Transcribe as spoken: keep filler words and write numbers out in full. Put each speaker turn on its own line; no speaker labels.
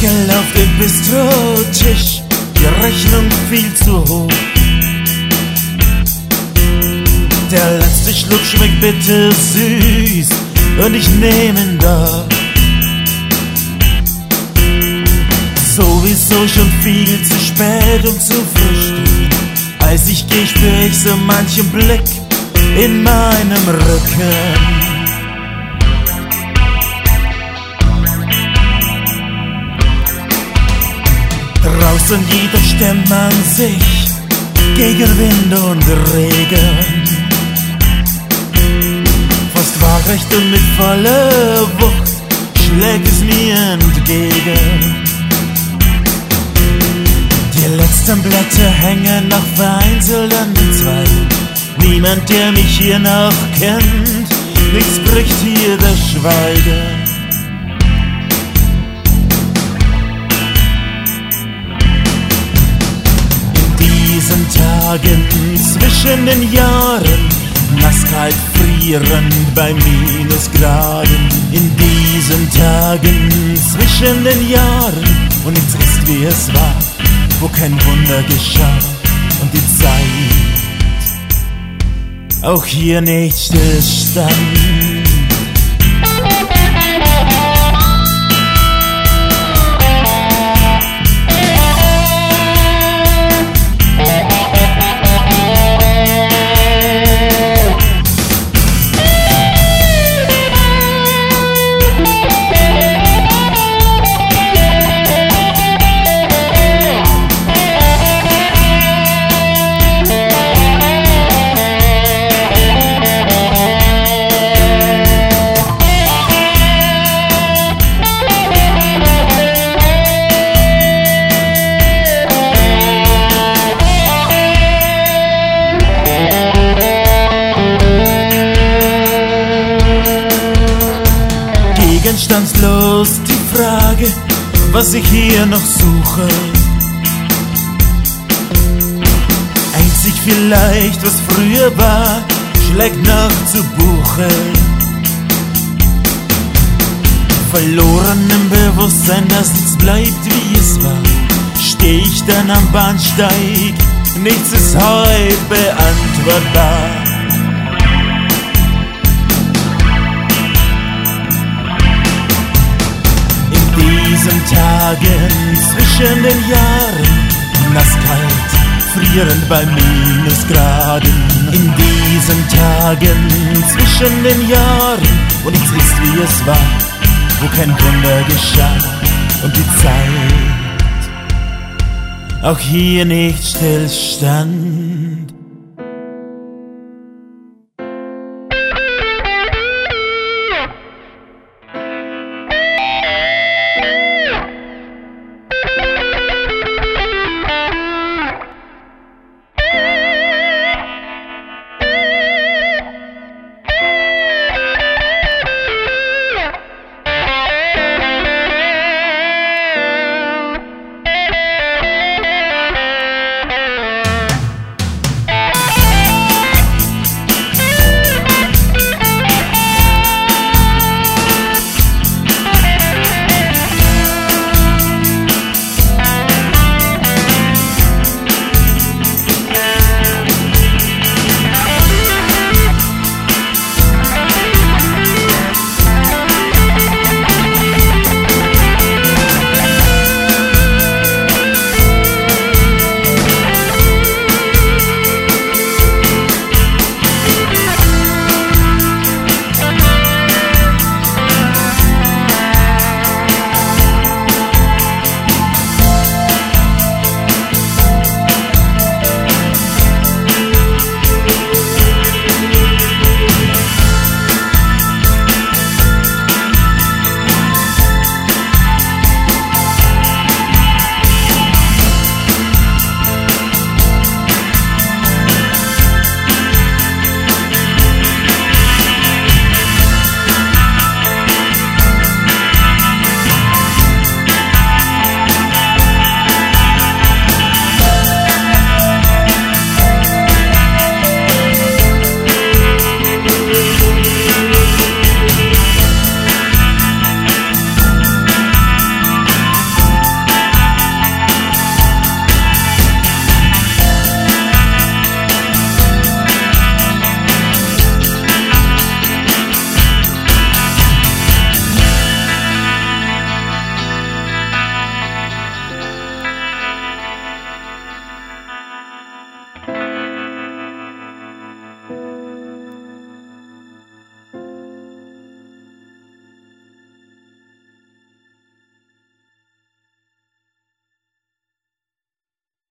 Deckel auf dem Bistrotisch, die Rechnung viel zu hoch. Der letzte Schluck schmeckt bitter süß und ich nehme ihn da. Sowieso schon viel zu spät, um zu verstehen. Als ich geh, spür ich so manchen Blick in meinem Rücken. Draußen jedoch stemmt man sich gegen Wind und Regen. Fast waagrecht und mit voller Wucht schlägt es mir entgegen. Die letzten Blätter hängen noch vereinzelt an den Zweigen. Niemand, der mich hier noch kennt, nichts bricht hier das Schweigen. In diesen Tagen zwischen den Jahren, nasskalt frierend bei Minusgraden. In diesen Tagen zwischen den Jahren, und nichts ist wie es war, wo kein Wunder geschah und die Zeit auch hier nicht stillstand. Gegenstandslos die Frage, was ich hier noch suche. Einzig vielleicht, was früher war, schlägt noch zu Buche. Verloren im Bewusstsein, dass nichts bleibt, wie es war, steh ich dann am Bahnsteig, nichts ist heut beantwortbar. Tagen zwischen den Jahren, nasskalt, frierend bei Minusgraden. In diesen Tagen zwischen den Jahren, wo nichts ist wie es war, wo kein Wunder geschah und die Zeit auch hier nicht stillstand.